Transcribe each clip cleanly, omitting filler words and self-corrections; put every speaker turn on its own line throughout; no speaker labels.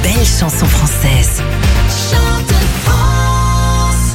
belles chansons françaises. Chante France.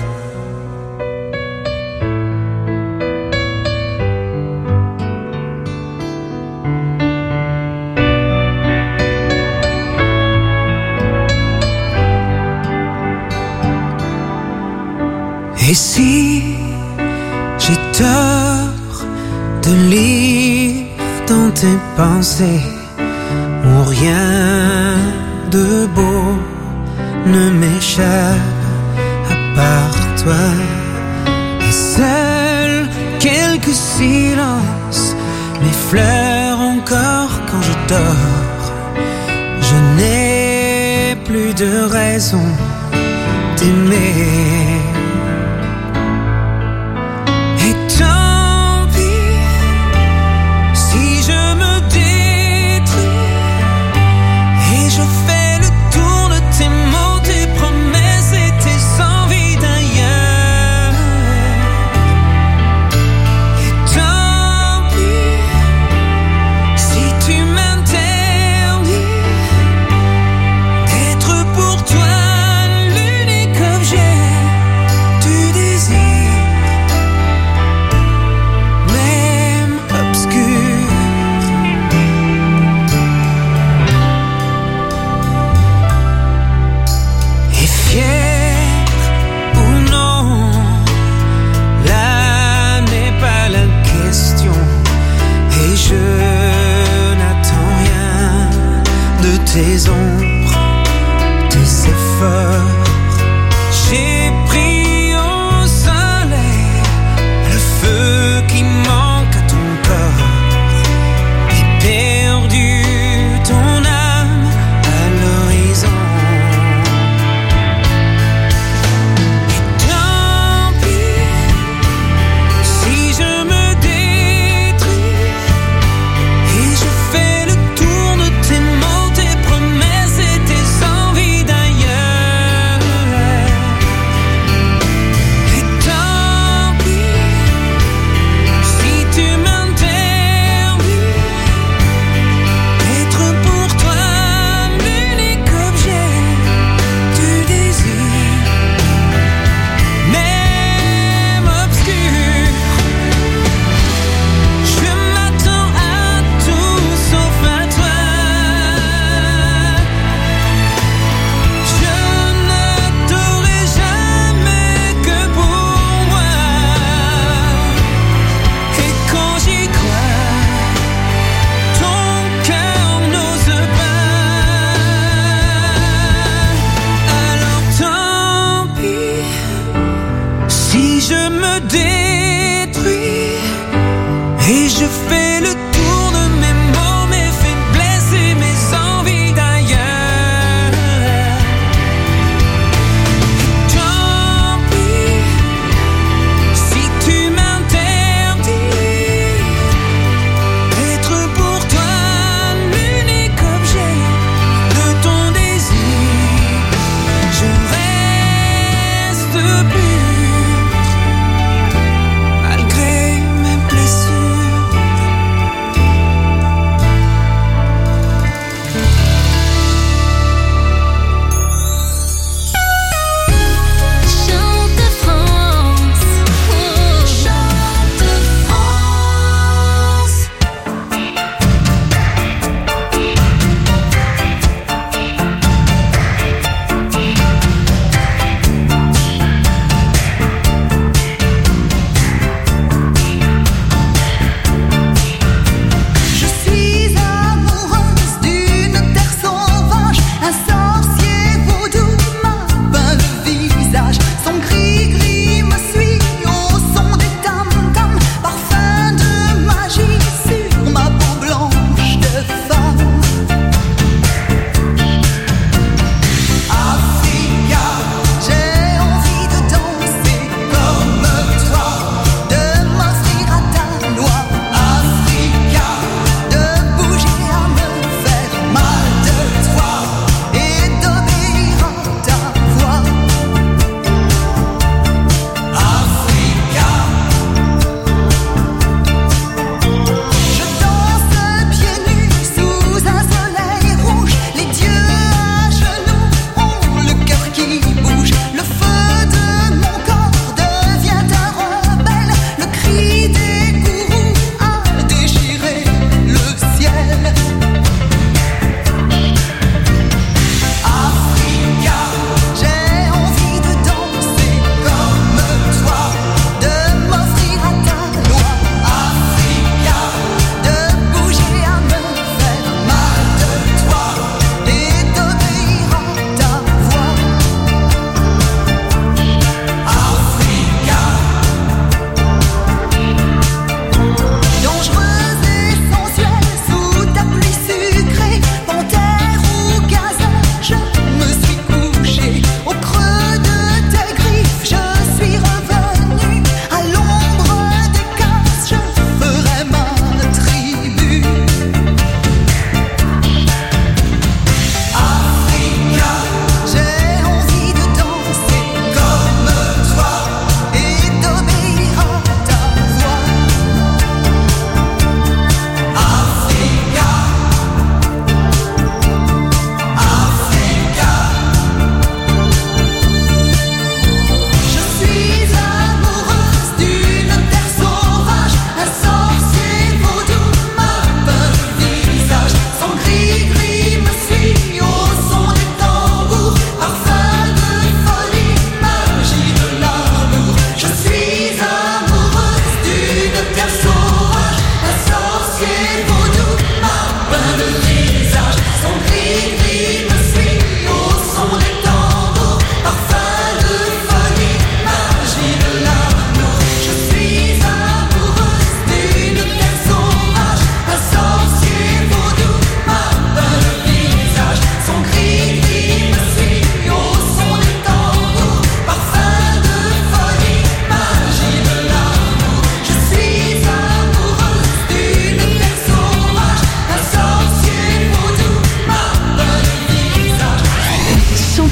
Et si j'ai tort de lire dans tes pensées où rien de beau ne m'échappe à part toi, et seuls quelques silences m'effleurent encore quand je dors. Je n'ai plus de raison d'aimer.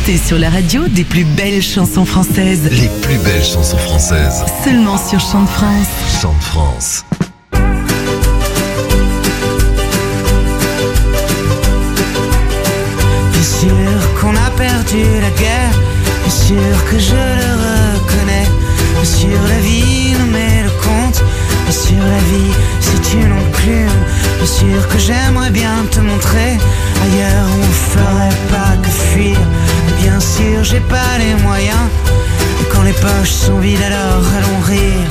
Montez sur la radio des plus belles chansons françaises.
Les plus belles chansons françaises.
Seulement sur Chant de France.
Chant de France.
Bien sûr qu'on a perdu la guerre, bien sûr que je le reconnais. Bien sûr la vie nous met le compte, bien sûr la vie c'est une enclume. Bien sûr que j'aimerais bien te montrer ailleurs où on ferait pas que fuir. Mais bien sûr j'ai pas les moyens, et quand les poches sont vides alors allons rire.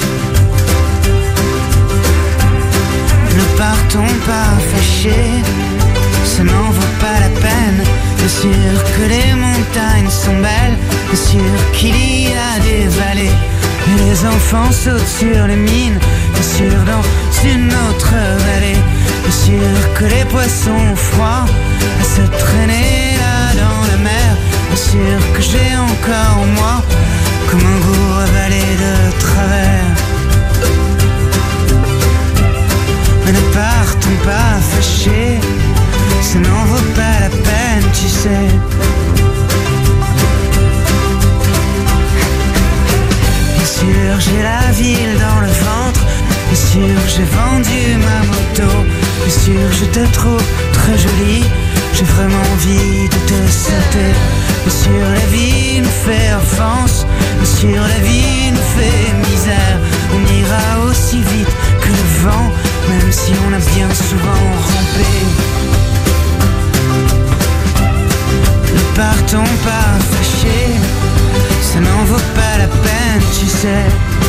Ne partons pas fâchés, ça n'en vaut pas la peine. Bien sûr que les montagnes sont belles, bien sûr qu'il y a des vallées, et les enfants sautent sur les mines, bien sûr dans une autre vallée. Bien sûr que les poissons froids à se traîner là dans la mer. Bien sûr que j'ai encore en moi comme un goût avalé de travers. Mais ne partons pas fâchés, ça n'en vaut pas la peine, tu sais. Bien sûr j'ai la ville dans le ventre, bien sûr j'ai vendu ma moto, bien sûr je te trouve très jolie, j'ai vraiment envie de te sauter. Bien sûr la vie nous fait offense, bien sûr la vie nous fait misère. On ira aussi vite que le vent, même si on a bien souvent rampé. Ne partons pas fâchés, ça n'en vaut pas la peine, tu sais.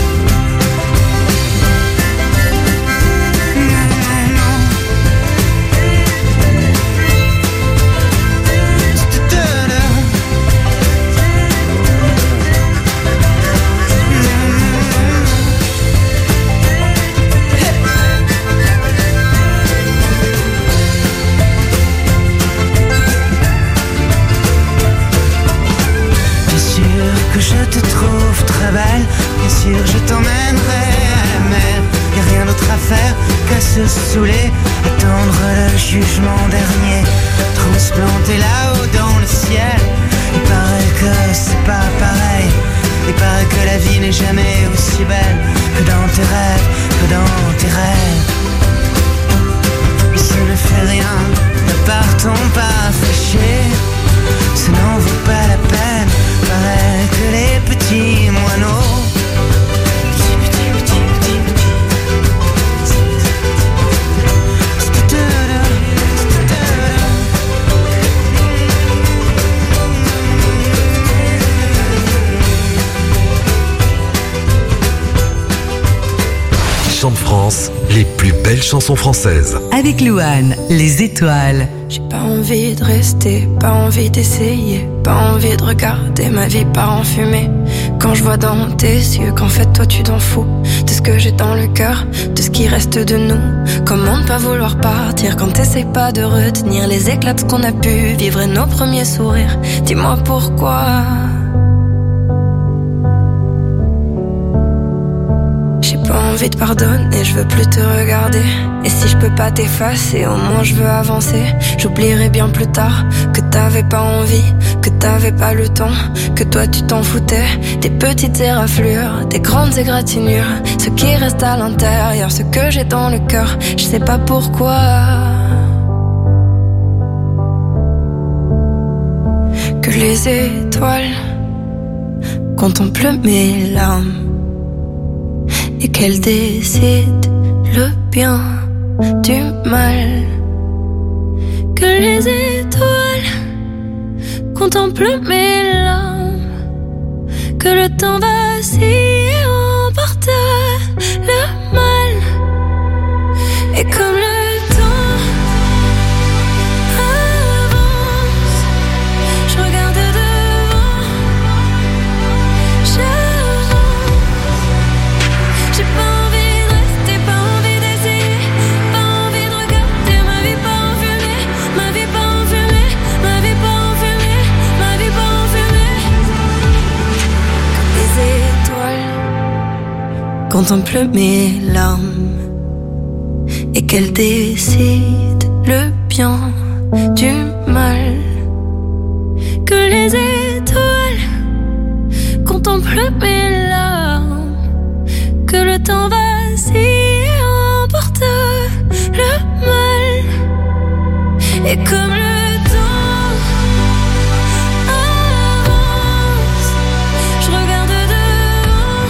Que je te trouve très belle, bien sûr je t'emmènerai à la mer. Y'a rien d'autre à faire qu'à se saouler, attendre le jugement dernier, transplanter là-haut dans le ciel. Il paraît que c'est pas pareil, il paraît que la vie n'est jamais aussi belle que dans tes rêves, que dans tes rêves. Mais ça ne fait rien, ne partons pas fâchés, ça n'en vaut pas la peine. Paraît que les petits moineaux
Chant de France, les plus belles chansons françaises.
Avec Louane, les étoiles.
J'ai pas envie de rester, pas envie d'essayer, pas envie de regarder ma vie part en fumée. Quand je vois dans tes yeux qu'en fait toi tu t'en fous de ce que j'ai dans le cœur, de ce qui reste de nous. Comment ne pas vouloir partir quand t'essayes pas de retenir les éclats de ce qu'on a pu vivre et nos premiers sourires. Dis-moi pourquoi. J'ai pas envie de pardonner, je veux plus te regarder. Et si je peux pas t'effacer, au moins je veux avancer. J'oublierai bien plus tard que t'avais pas envie, que t'avais pas le temps, que toi tu t'en foutais. Des petites éraflures, des grandes égratignures, ce qui reste à l'intérieur, ce que j'ai dans le cœur, je sais pas pourquoi. Que les étoiles contemplent mes larmes et qu'elles décident le bien du mal. Que les étoiles contemplent mes larmes, que le temps vacille et emporte le mal. Et comme le temps avance, je regarde devant, j'avance. J'ai pas envie de rester, pas envie d'essayer, pas envie de regarder ma vie pas en fumée, ma vie pas en fumée, ma vie pas en fumée, ma vie pas en fumée. Comme les étoiles contemplent mes larmes et qu'elles décident le bien du mal. que les étoiles contemplent mes larmes, que le temps vacille et emporte le mal, et comme le temps avance, je regarde devant,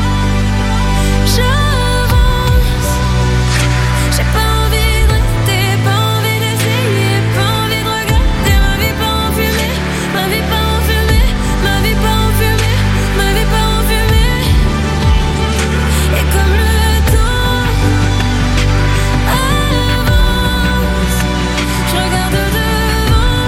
j'avance, j'ai pas envie de rester, pas envie d'essayer, pas envie de regarder ma vie pas en fumée, ma vie pas en fumée, ma vie pas en fumée, ma vie pas en fumée, et comme le temps avance, je regarde devant,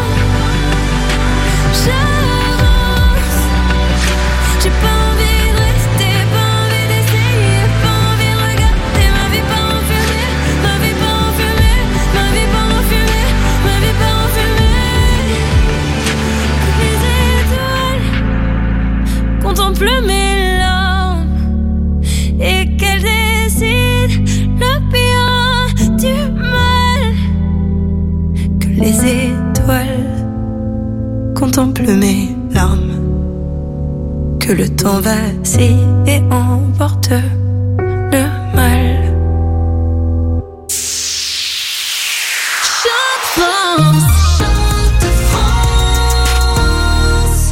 j'avance, j'ai pas envie de rester, pas envie d'essayer, pas envie de regarder ma vie pas en fumée, ma vie pas en fumée, ma vie pas en fumée, ma vie pas en fumée. Les étoiles contemplent mes larmes et qu'elles décident le bien du mal, que les étoiles contemplent mes larmes, que le temps vacille et emporte le mal. Chante France, chante France.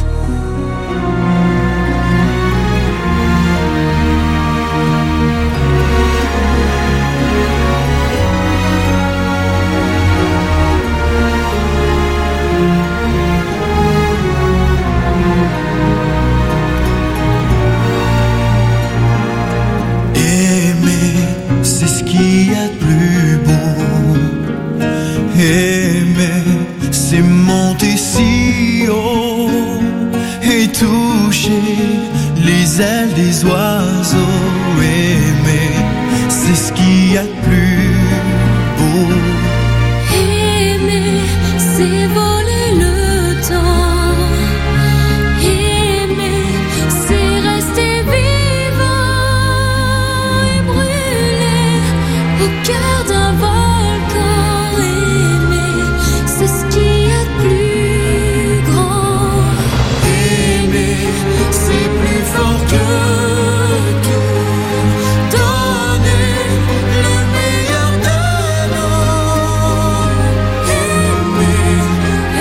Aimer, c'est ce qu'il y a de plus beau. Aimer, c'est monter si haut et toucher les ailes des oiseaux. Aimer, c'est ce qu'il y a de plus beau.
Aimer, c'est voler le temps. Aimer, c'est rester vivant et brûler au cœur d'un volcan. Aimer, c'est ce qu'il y a de plus grand.
Aimer, c'est plus fort que tout. Donner le meilleur de nous. Aimer,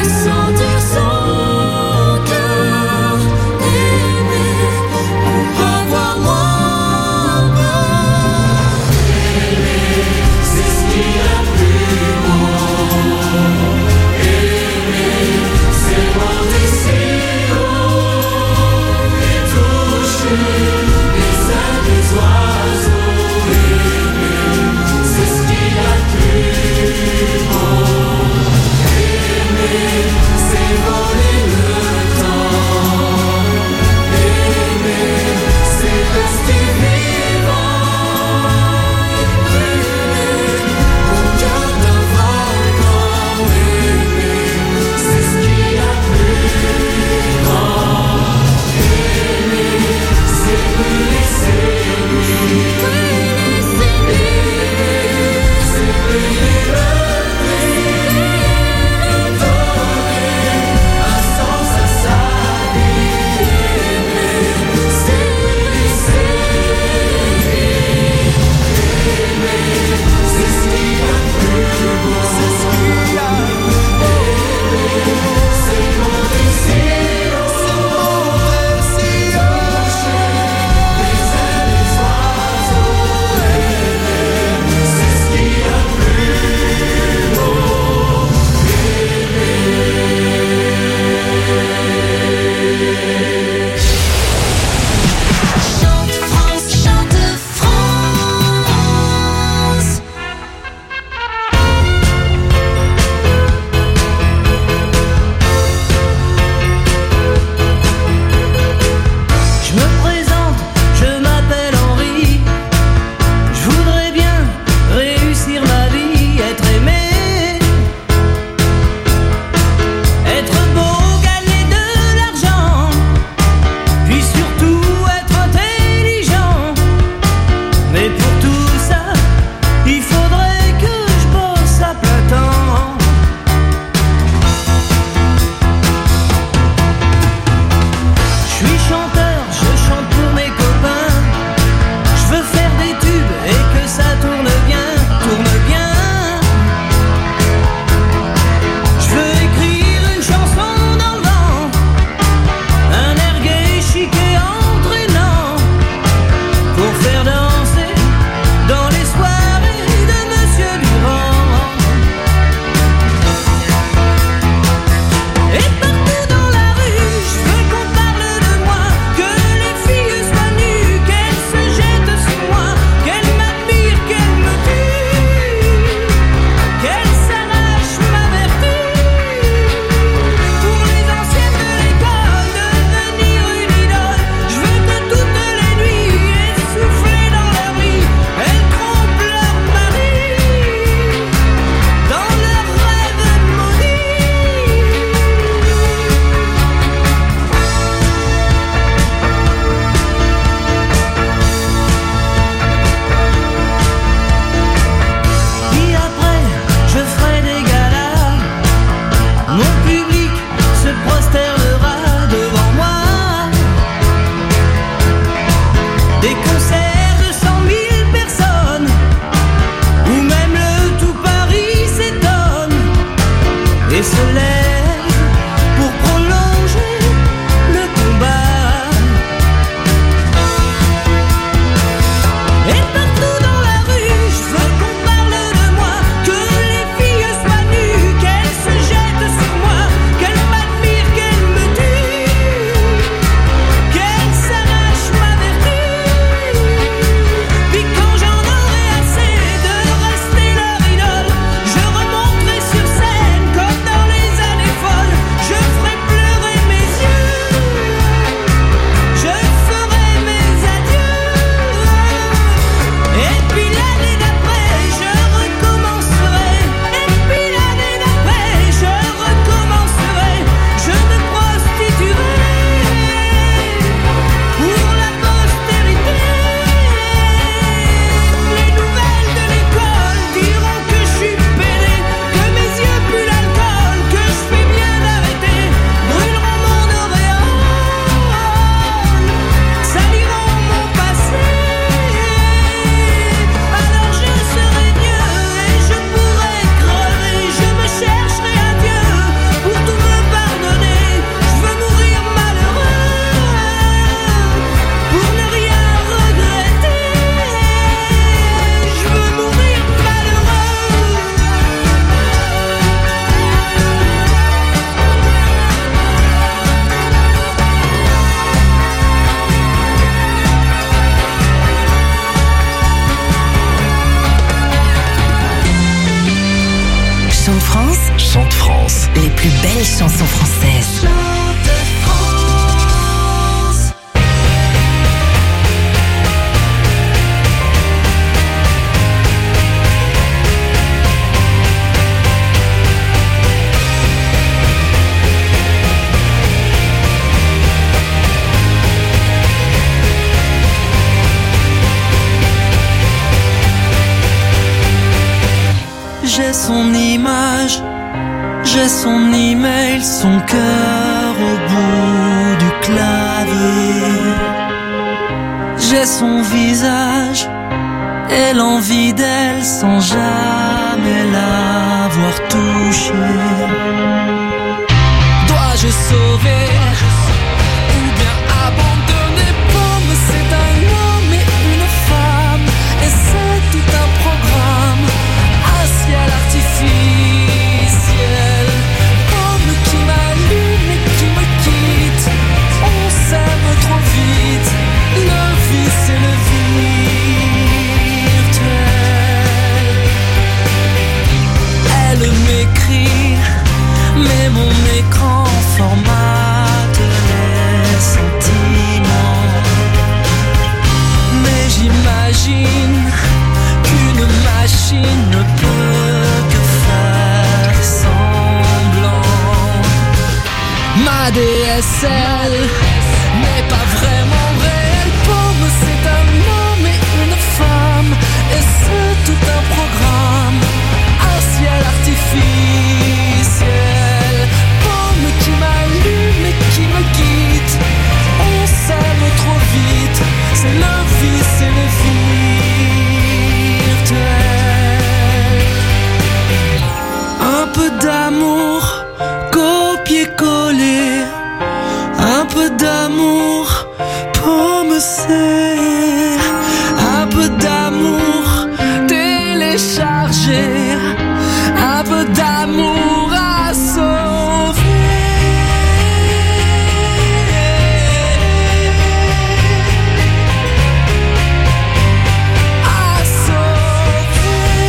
Chante France.
Les plus belles chansons françaises.
J'ai son image, j'ai son email, son cœur au bout du clavier. J'ai son visage et l'envie d'elle sans jamais l'avoir touchée. Dois-je sauver ou bien abandonner? Pomme, c'est un homme et une femme, et c'est tout un programme. Un ciel artificiel, homme qui m'allume et qui me quitte. On s'aime trop vite, le vice et le virtuel. Elle m'écrit, mais mon écran formate les sentiments. Mais j'imagine qu'une machine ne peut que faire semblant. Ma DSL n'est pas vraiment réelle. Pomme, c'est un homme et une femme, et c'est tout un programme. Un ciel artificiel, pomme qui m'allume et qui me quitte. On s'aime trop vite, c'est le vice et le virtuel. Un peu d'amour, copier-coller. Un peu d'amour, pomme, c'est un peu d'amour, télécharger. Un peu d'amour à sauver. À sauver.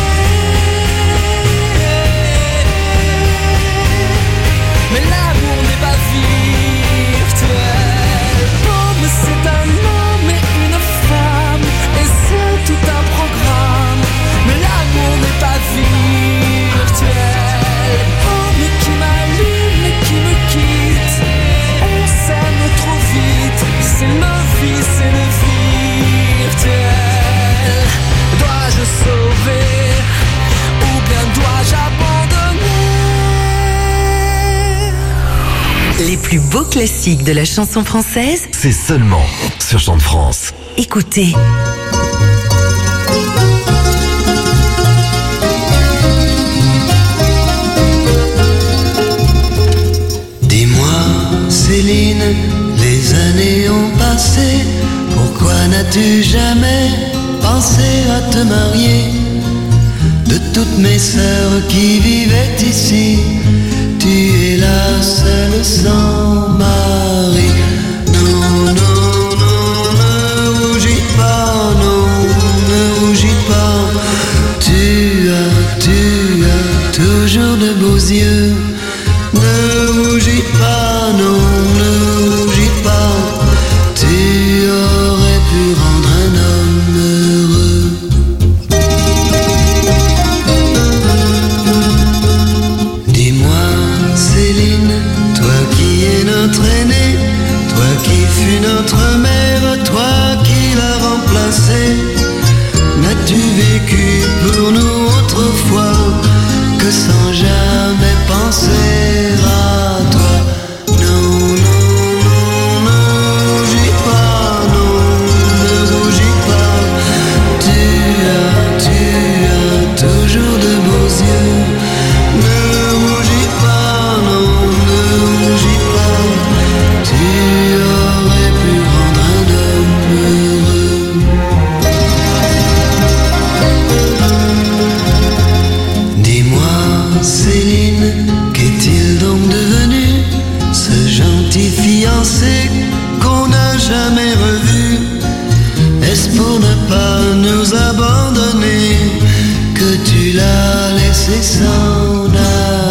Mais l'amour n'est pas virtuel. Pomme, c'est un homme et une femme, et c'est tout un programme. Mais l'amour n'est pas virtuel. Homme qui m'allume et qui me quitte. On s'aime trop vite, c'est le vice et le virtuel. Dois-je sauver ou bien dois-je abandonner?
Les plus beaux classiques de la chanson française,
C'est seulement sur Chante France.
écoutez.
Dis-moi, Céline, les années ont passé. Pourquoi n'as-tu jamais pensé à te marier? De toutes mes sœurs qui vivaient ici, tu es la seule sans mari. Non, non, non, ne rougis pas, non, ne rougis pas. Tu as toujours de beaux yeux. Ne rougis pas, non, ne rougis pas. Tu aurais pu rendre un homme heureux. Dis-moi, Céline, toi qui es notre aînée, toi qui fus notre mère, toi qui l'as remplacée, n'as-tu vécu pour nous autrefois que sans jamais penser à toi? Non, non, non, ne rougis pas, non, ne rougis pas. Tu as toujours de beaux yeux. Ne rougis pas, non, ne rougis pas. Tu aurais pu rendre un homme heureux. Dis-moi, Céline, qu'est-il donc devenu, ce gentil fiancé qu'on n'a jamais revu? Est-ce pour ne pas nous abandonner que tu l'as laissé s'en aller?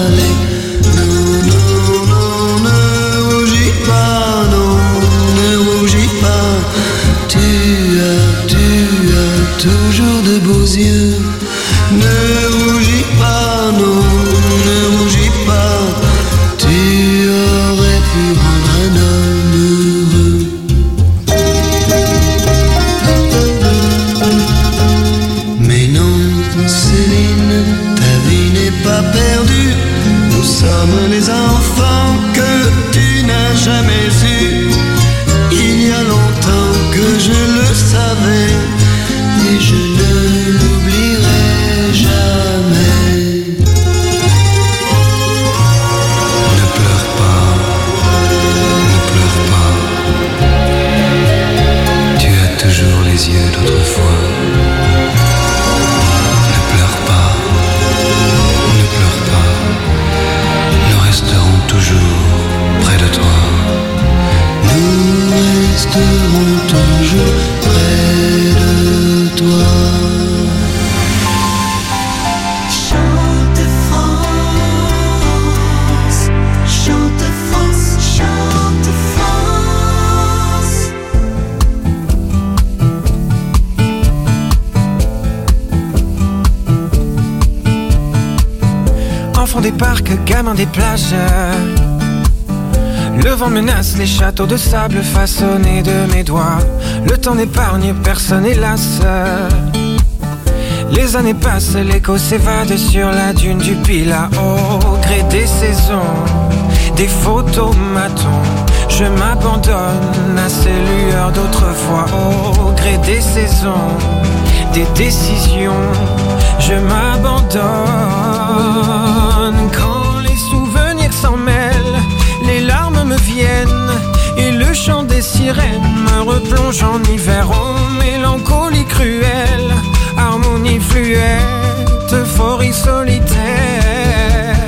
resteront toujours près de toi.
Chante France, chante France, chante France.
Enfant des parcs, gamin des plages, le vent menace les châteaux de sable façonnés de mes doigts. Le temps n'épargne personne hélas. Les années passent, l'écho s'évade sur la dune du Pilat. Au gré des saisons, des photomatons, je m'abandonne à ces lueurs d'autrefois. Au gré des saisons, des décisions, je m'abandonne. Quand les souvenirs s'en mêlent, les larmes me viennent et le chant des sirènes me replonge en hiver. Oh, mélancolie cruelle, harmonie fluette, euphorie solitaire.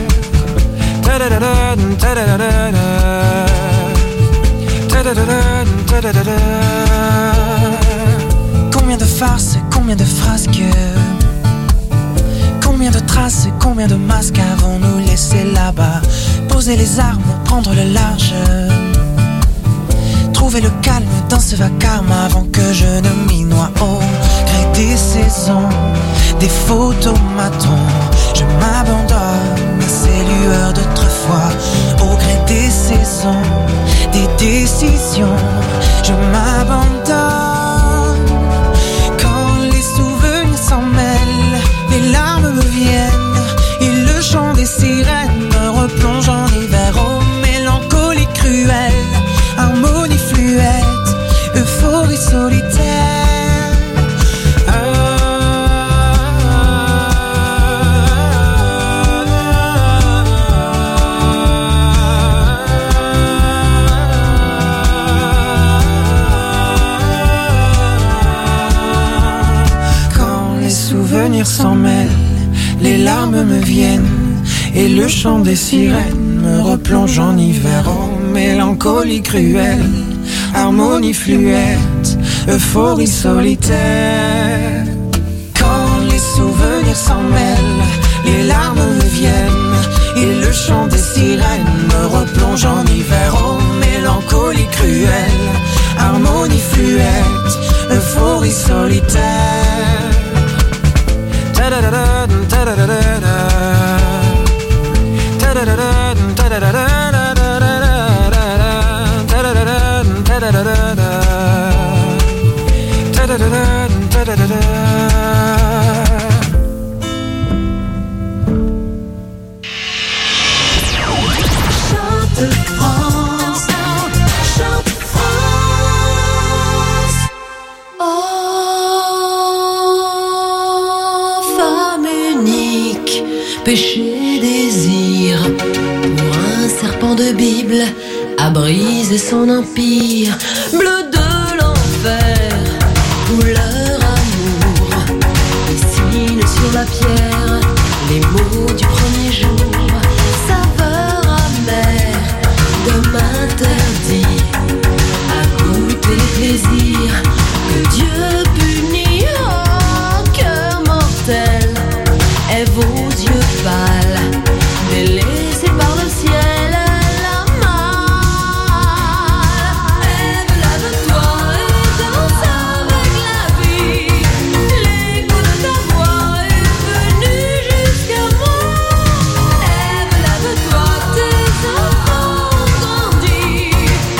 Combien de farces, combien de frasques, combien de traces, combien de masques avons-nous laissé là-bas? Poser les armes, prendre le large, trouver le calme dans ce vacarme avant que je ne m'y noie. Au gré des saisons, des photomatons, je m'abandonne à ces lueurs d'autrefois. Au gré des saisons, des décisions, je m'abandonne. Quand les souvenirs s'en mêlent, les larmes me viennent et le chant des sirènes me replonge en hiver. Oh, mélancolie cruelle, harmonie fluette, euphorie solitaire.
Quand les souvenirs s'en mêlent, les larmes me viennent et le chant des sirènes me replonge en hiver. Oh, mélancolie cruelle, harmonie fluette, euphorie solitaire. Quand les souvenirs s'en mêlent, les larmes me viennent et le chant des sirènes me replonge en hiver. Oh, mélancolie cruelle, harmonie fluette, euphorie solitaire.
Chante France, chante France.
Oh, femme unique, péché, désir, pour un serpent de Bible à briser son empire. Bleu de l'enfer, couleur amour, dessine sur la pierre les mots du premier jour. Saveur amère d'homme interdit à goûter plaisir que Dieu punit. Oh, cœur mortel, Ève aux yeux pâles, délaissée par le ciel, la mâle. Ève, lave-toi et danse avec la vie. L'écho de ta voix est venu jusqu'à moi. Ève, lave-toi, tes enfants ont grandi.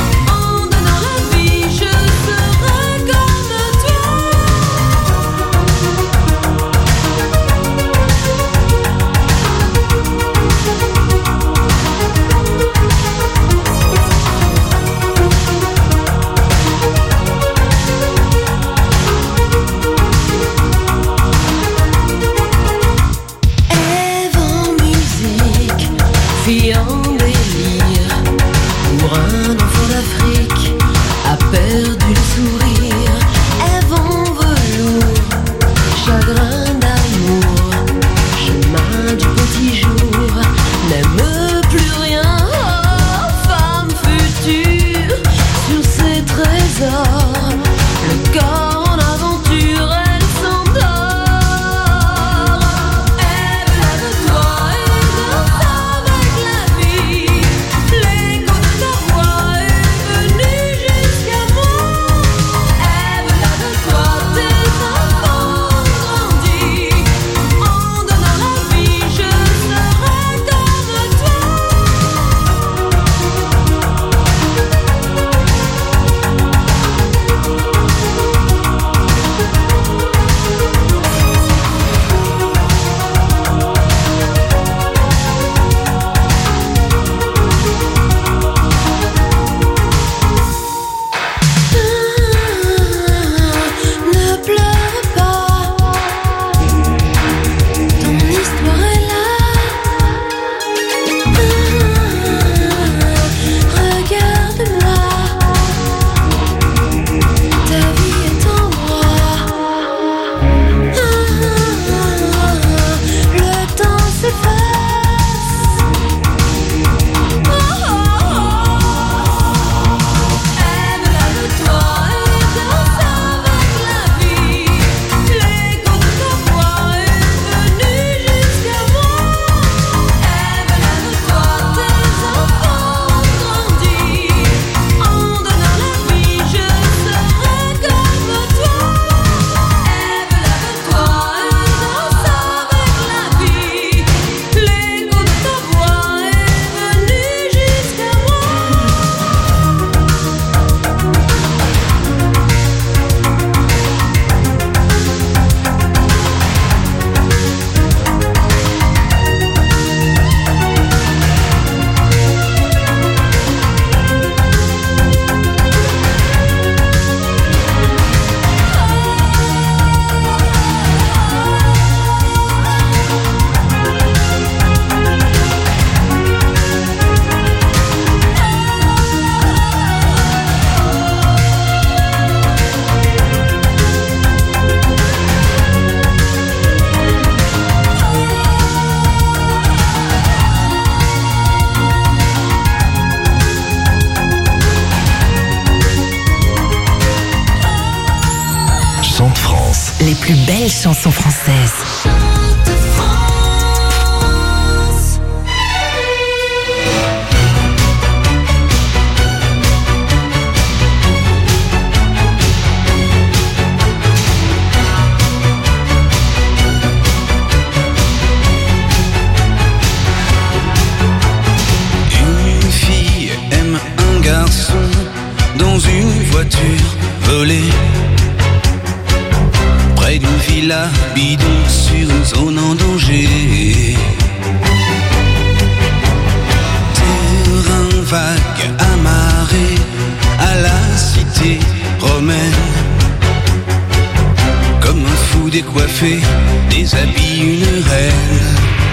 plus belles chansons françaises.
Une fille aime un garçon dans une voiture volée, près d'une villa bidon sur une zone en danger. Terrain vague amarré à la cité romaine, comme un fou décoiffé déshabille une reine.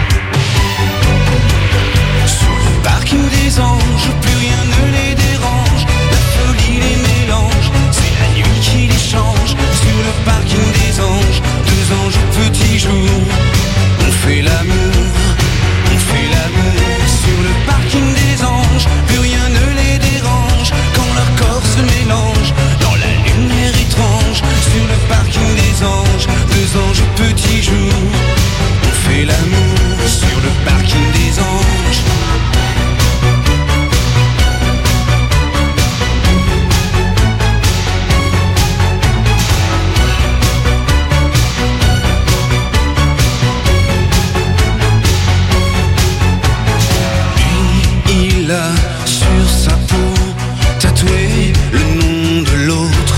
Sur le parking des anges, plus rien ne les dérange, la folie les mélange, c'est la nuit qui les change. Sur le parking des anges, deux anges au petit jour, on fait l'amour, on fait l'amour. Sur le parking des anges, plus rien ne les dérange, quand leur corps se mélange dans la lumière étrange. Sur le parking des anges, deux anges au petit jour, on fait l'amour. Sur le parking des anges. Il a sur sa peau tatoué le nom de l'autre.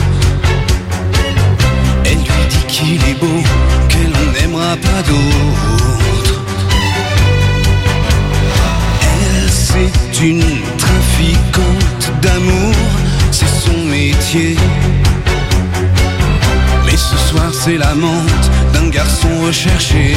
Elle lui dit qu'il est beau, qu'elle n'aimera pas d'autre. Elle, c'est une trafiquante d'amour, c'est son métier. Mais ce soir c'est l'amante d'un garçon recherché.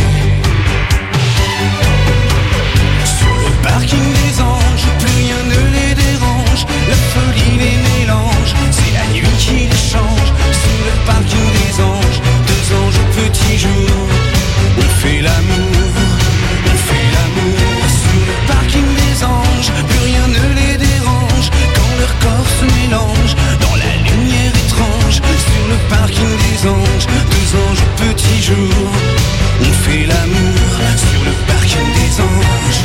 Parking des anges, plus rien ne les dérange, la folie les mélange, c'est la nuit qui les change. Sur le parking des anges, deux anges au petit jour, on fait l'amour, on fait l'amour. Sur le parking des anges, plus rien ne les dérange, quand leur corps se mélange dans la lumière étrange. Sur le parking des anges, deux anges au petit jour, on fait l'amour. Sur le parking des anges.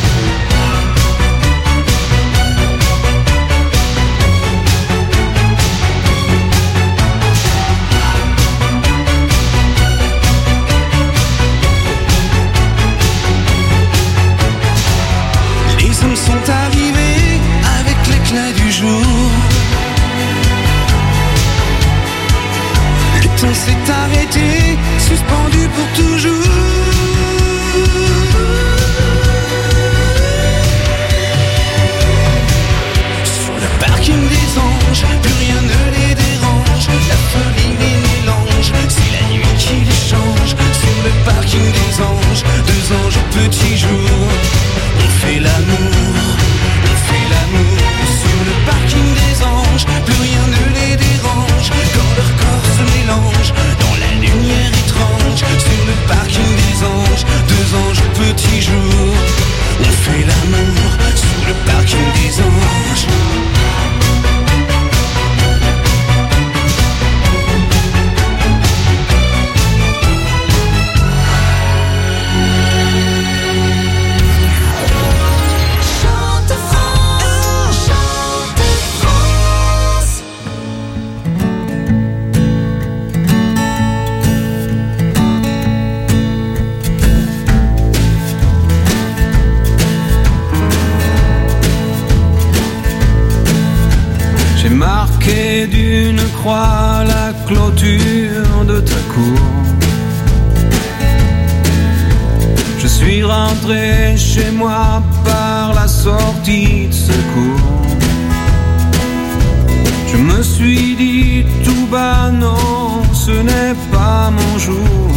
Sont arrivés avec l'éclat du jour. Le temps s'est arrêté, suspendu pour toujours. Sur le parking des anges, plus rien ne les dérange, la folie les mélange, c'est la nuit qui les change. Sur le parking des anges, deux anges au petit jour, on fait l'amour, on fait l'amour. Sur le parking des anges, plus rien ne les dérange, quand leur corps se mélange dans la lumière étrange. Sur le parking des anges, deux anges au petit jour, on fait l'amour. Sur le parking des anges.
Marqué d'une croix la clôture de ta cour. Je suis rentré chez moi par la sortie de secours. Je me suis dit tout bas, non, ce n'est pas mon jour.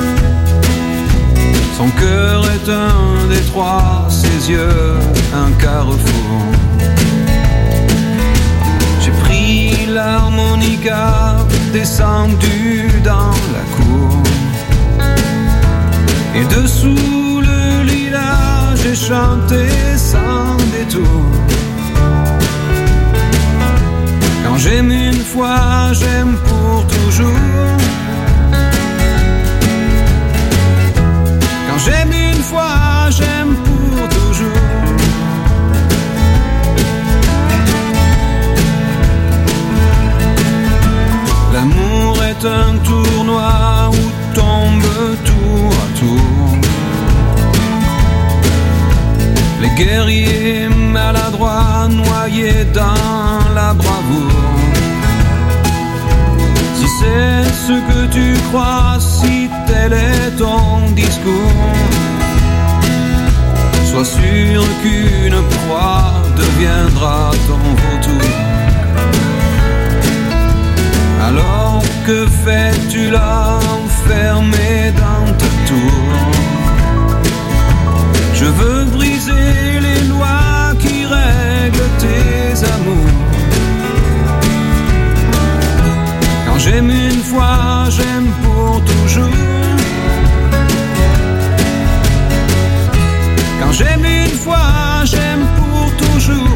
Son cœur est un détroit, ses yeux un carrefour. J'ai pris l'harmonica, descendu dans la cour, et dessous le lilas j'ai chanté sans détour. Quand j'aime une fois, j'aime pour toujours.
c'est un tournoi où tombe tour à tour les guerriers maladroits noyés dans la bravoure. Si c'est ce que tu crois, si tel est ton discours, sois sûr qu'une proie deviendra ton vautour. Alors que fais-tu là, enfermé dans ta tour? Je veux briser les lois qui règlent tes amours. Quand j'aime une fois, j'aime pour toujours. Quand j'aime une fois, j'aime pour toujours.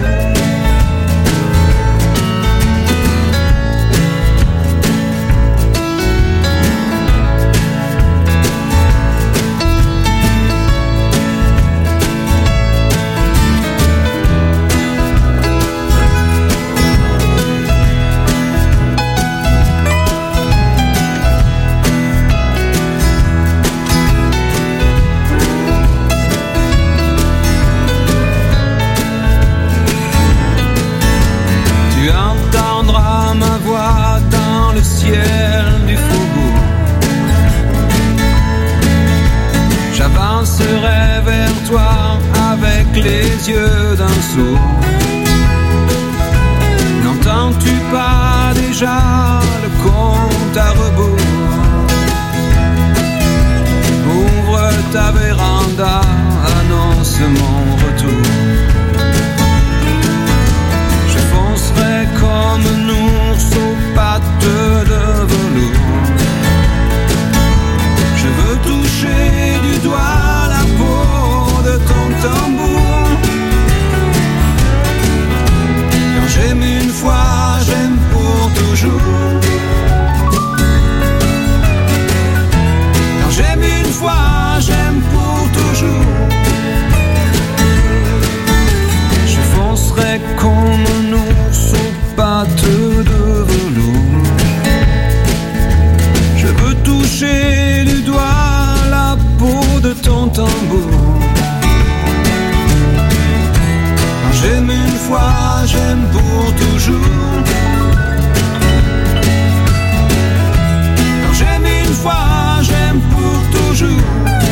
Du faubourg, j'avancerai vers toi avec les yeux d'un sourd. N'entends-tu pas déjà le compte à rebours? Ouvre ta véranda, annonce mon retour. Je foncerai comme un ours aux pattes de velours. Je veux toucher du doigt la peau de ton tambour. Quand j'aime une fois, j'aime pour toujours. Quand j'aime une fois, j'aime pour toujours. Je foncerai comme un ours aux pattes de velours. Je veux toucher du doigt la peau de ton tambour. Quand j'aime une fois, j'aime pour toujours. Quand j'aime une fois, j'aime pour toujours.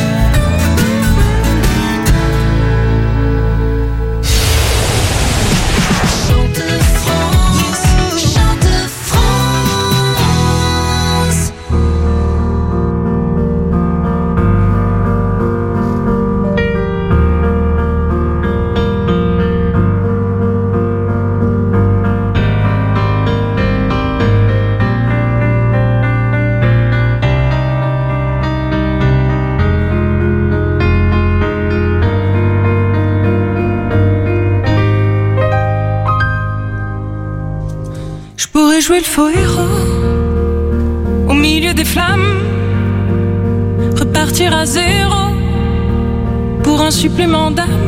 Jouer le faux héros au milieu des flammes, repartir à zéro pour un supplément d'âme.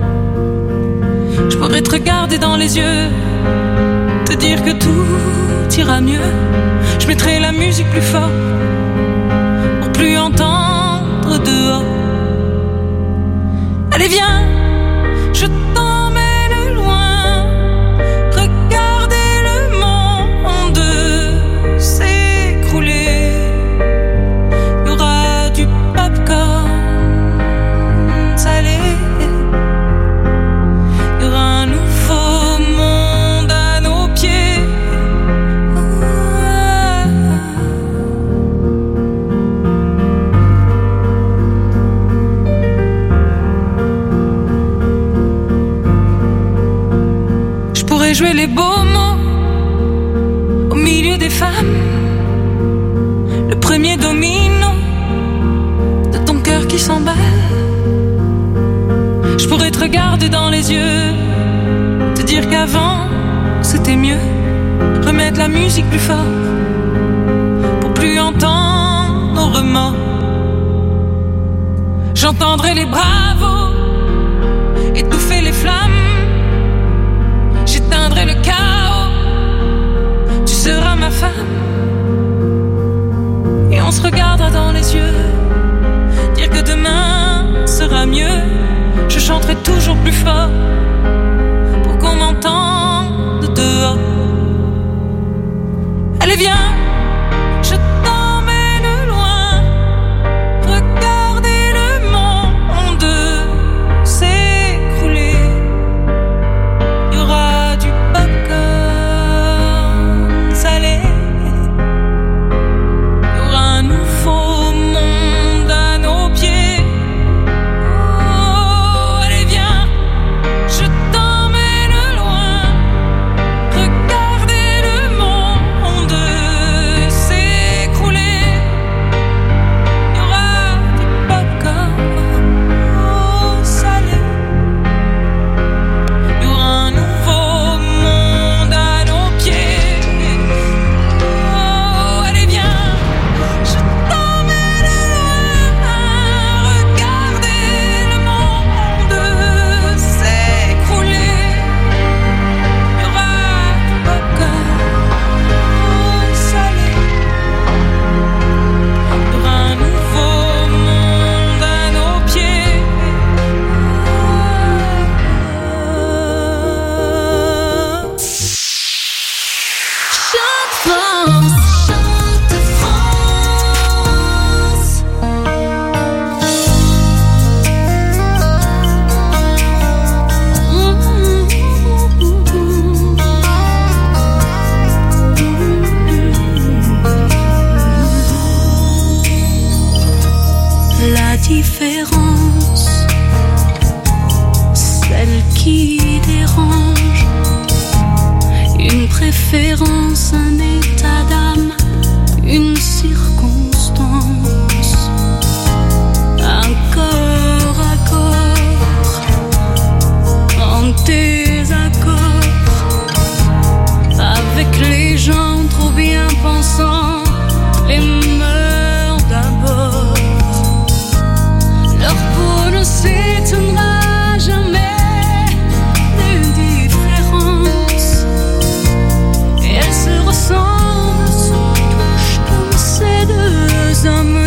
Je pourrais te regarder dans les yeux, te dire que tout ira mieux. Je mettrai la musique plus fort pour plus entendre dehors. Allez viens, je t'emmène loin. Regardez le monde s'écrouler. Il y aura du popcorn salé. Il y aura un nouveau monde à nos pieds. Je pourrais jouer les beaux mots au milieu des femmes, le premier domino de ton cœur qui s'emballe. Je pourrais te regarder dans les yeux, te dire qu'avant c'était mieux. Remettre la musique plus fort pour plus entendre nos remords. J'entendrai les bravos étouffer les flammes. J'éteindrai le chaos, tu seras ma femme. plus fort pour qu'on m'entende dehors. Allez viens, je t'emmène loin, regarder le monde s'écrouler. Il y aura du popcorn salé, il y aura un nouveau monde à nos pieds. Oh, allez viens, je t'emmène loin, regarder le monde s'écrouler. Il y aura du popcorn salé, il y aura un nouveau monde à nos pieds. Oh, allez viens, je t'emmène loin, regarder le monde s'écrouler. Il y aura du popcorn salé, il y aura un nouveau monde à nos pieds. Chante France, chante France. La différence, celle qui dérange, une préférence, un état d'âme, une circonstance, un corps à corps, en désaccord, avec les gens trop bien pensants, les mœurs d'abord. Leur peau ne s'étonnera jamais des différences, et elles se ressemblent, se touchent comme ces deux hommes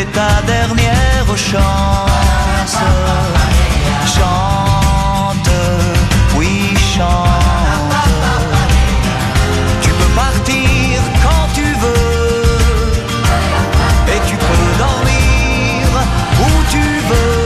c'est ta dernière chance. Chante, oui chante. Tu peux partir quand tu veux, et tu peux dormir où tu veux.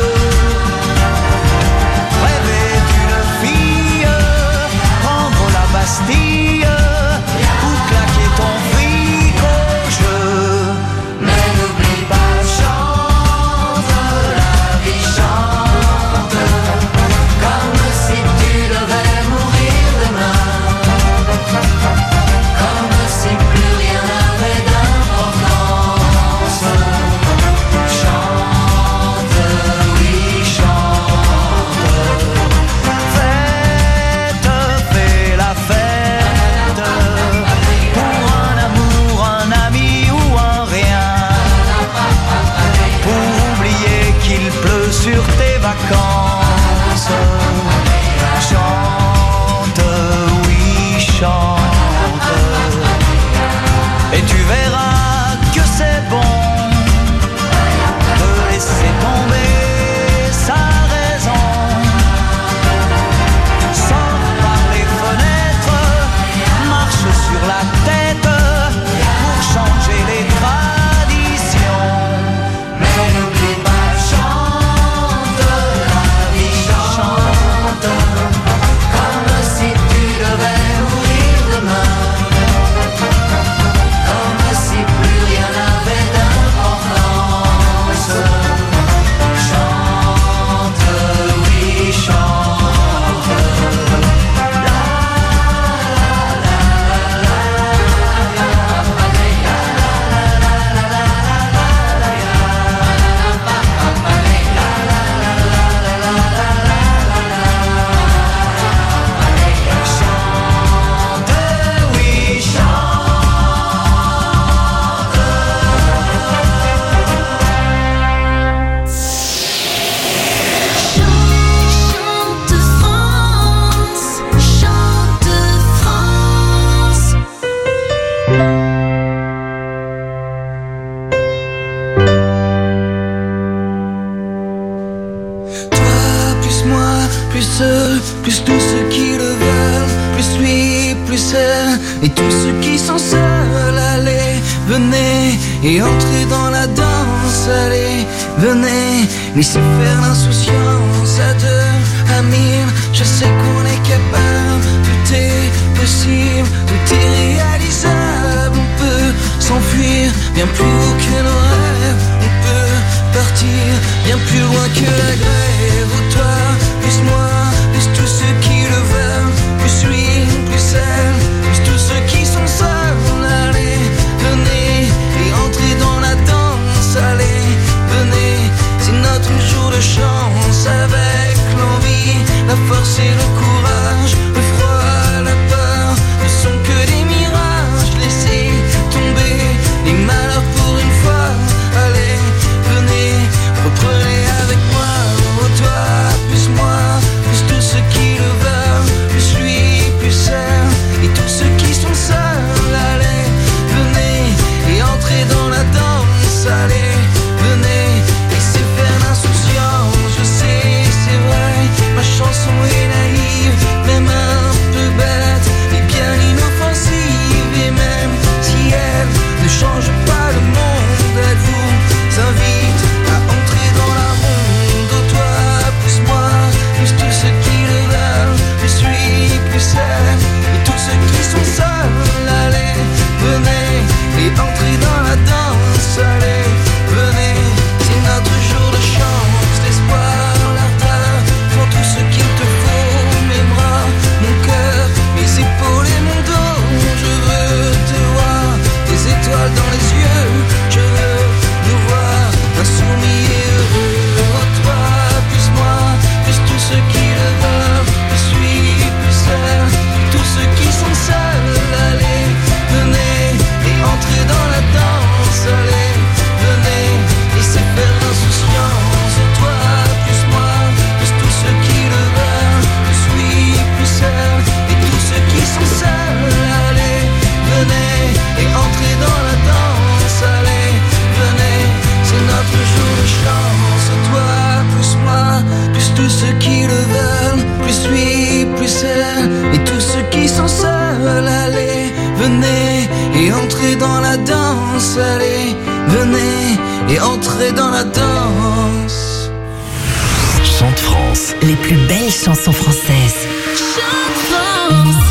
Rêver d'une fille, prendre la Bastille, ou claquer ton fric au jeu. Mais n'oublie pas, chante, la vie chante, comme si tu devais mourir demain, comme si plus rien n'avait d'importance. Chante, oui chante. Fête, fais la fête, pour un amour, un ami ou un rien, pour oublier qu'il pleut sur tes vacances. Chante, oui chante, et tu verras que c'est bon de laisser tomber sa raison. Sors par les fenêtres, marche sur la tête pour changer les traditions. Mais n'oublie pas, chante, la vie chante, comme si tu devais mourir demain, comme si plus rien n'avait d'importance. Chante, oui chante. Chante, oui
Chante France, chante France.
Toi, plus moi, plus eux, plus tous ceux qui le veulent, plus lui, plus elle, et tous ceux qui sont seuls. Allez, venez et entrez dans la danse. Allez, venez, laissez faire l'insouciance. À deux, à mille, je sais qu'on est capable. Tout est possible, tout est réalisable. On peut s'enfuir bien plus haut que nos rêves. On peut partir bien plus loin que la grève. Oh, toi, plus moi, plus tous ceux qui le veulent, plus lui, plus elle, plus tous ceux qui sont seuls. Allez, venez et entrez dans la danse. Allez, venez, c'est notre jour de chance. Avec l'envie, la force et le courage, le froid, la peur ne sont que des mirages. Laissez tomber les malheurs pour une fois. Allez, venez, reprenez avec moi. Oh,
plus ceux qui le veulent, plus lui, plus elle. Et tous ceux qui sont seuls, allez, venez et entrez dans la danse. Allez, venez et entrez dans la danse.
Chante France.
Les plus belles chansons françaises.
Chante France.